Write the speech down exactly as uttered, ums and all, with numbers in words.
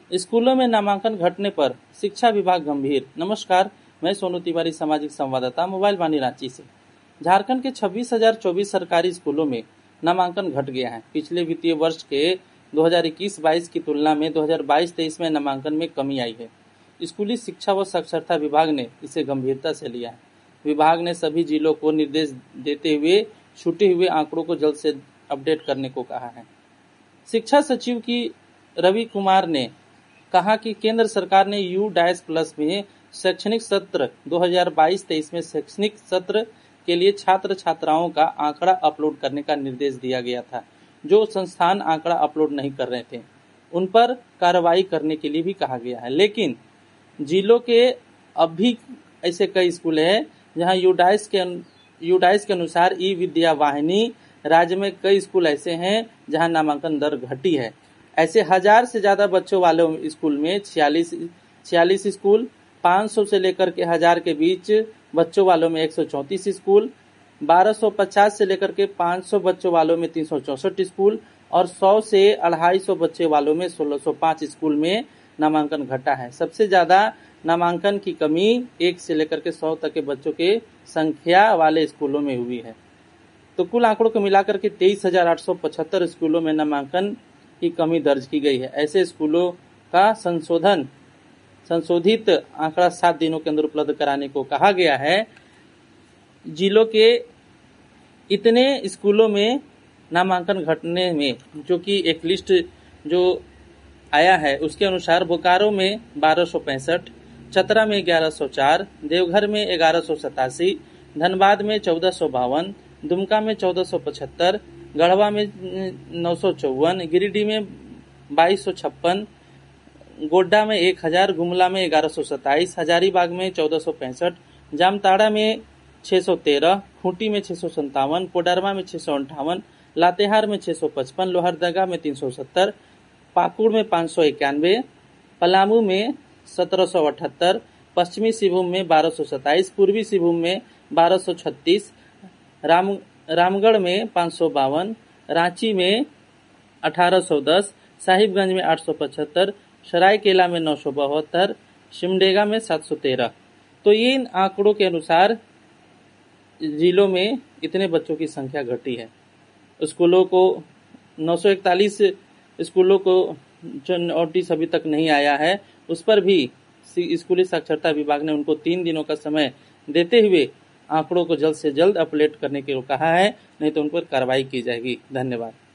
स्कूलों में नामांकन घटने पर शिक्षा विभाग गंभीर। नमस्कार, मैं सोनू तिवारी, सामाजिक संवाददाता, मोबाइल वाणी रांची से। झारखंड के छब्बीस हजार चौबीस सरकारी स्कूलों में नामांकन घट गया है। पिछले वित्तीय वर्ष के दो हज़ार इक्कीस बाईस की तुलना में दो हज़ार बाईस तेईस में नामांकन में कमी आई है। स्कूली शिक्षा व साक्षरता विभाग ने इसे गंभीरता से लिया है। विभाग ने सभी जिलों को निर्देश देते हुए छूटे हुए आंकड़ों को जल्द से अपडेट करने को कहा है। शिक्षा सचिव की रवि कुमार ने कहा कि केंद्र सरकार ने यू डैश प्लस में शैक्षणिक सत्र दो हज़ार बाईस तेईस में शैक्षणिक सत्र के लिए छात्र छात्राओं का आंकड़ा अपलोड करने का निर्देश दिया गया था। जो संस्थान आंकड़ा अपलोड नहीं कर रहे थे उन पर कार्रवाई करने के लिए भी कहा गया है। लेकिन जिलों के अब भी ऐसे कई स्कूल हैं जहां यूडाइस के यूडाइस के अनुसार ई विद्या वाहिनी राज्य में कई स्कूल ऐसे हैं जहां नामांकन दर घटी है। ऐसे हजार से ज्यादा बच्चों वाले स्कूल में छियालीस छियालीस स्कूल, पाँच सौ से लेकर के हजार के बीच बच्चों वालों में एक सौ चौंतीस स्कूल, बारह सौ पचास से लेकर के पाँच सौ बच्चों वालों में तीन सौ चौसठ स्कूल और सौ से अढ़ाई सौ बच्चे वालों में सोलह सौ पाँच स्कूल में नामांकन घटा है। सबसे ज्यादा नामांकन की कमी एक से लेकर के सौ तक के बच्चों के संख्या वाले स्कूलों में हुई है। तो कुल आंकड़ों को मिलाकर के तेईस हजार आठ सौ पचहत्तर स्कूलों में नामांकन की कमी दर्ज की गई है। ऐसे स्कूलों का संशोधन संशोधित आंकड़ा सात दिनों के अंदर उपलब्ध कराने को कहा गया है। जिलों के इतने स्कूलों में नामांकन घटने में जो कि एक लिस्ट जो आया है उसके अनुसार बोकारो में बारह सौ पैंसठ, चतरा में ग्यारह सौ चार, देवघर में ग्यारह सौ सतासी, धनबाद में चौदह सौ बावन, दुमका में चौदह सौ पचहत्तर, गढ़वा में नौ सौ चौवन, गिरिडीह में बाईस सौ छप्पन, गोड्डा में एक हजार, गुमला में ग्यारह सौ सताईस, हजारीबाग में चौदह सौ पैंसठ, जामताड़ा में छह सौ तेरह, खूंटी में छह सौ संतावन, कोडरमा में छह सौ अंठावन, लातेहार में छह सौ पचपन, लोहरदगा में तीन सौ सत्तर, पाकुड़ में पाँच सौ इक्यानवे, पलामू में सत्रह सौ अठहत्तर, पश्चिमी सिंहभूम में बारह सौ सताईस, पूर्वी सिंहभूम में बारह सौ छत्तीस, राम रामगढ़ में पाँच सौ बावन, रांची में अठारह सौ दस, साहिबगंज में आठ सौ पचहत्तर, सरायकेला में नौ सौ बहत्तर, सिमडेगा में सात सौ तेरह। तो इन आंकड़ों के अनुसार जिलों में इतने बच्चों की संख्या घटी है। स्कूलों को नौ सौ इकतालीस स्कूलों को जो नोटिस अभी तक नहीं आया है उस पर भी स्कूली साक्षरता विभाग ने उनको तीन दिनों का समय देते हुए आंकड़ों को जल्द से जल्द अपडेट करने के लिए कहा है, नहीं तो उन पर कार्रवाई की जाएगी। धन्यवाद।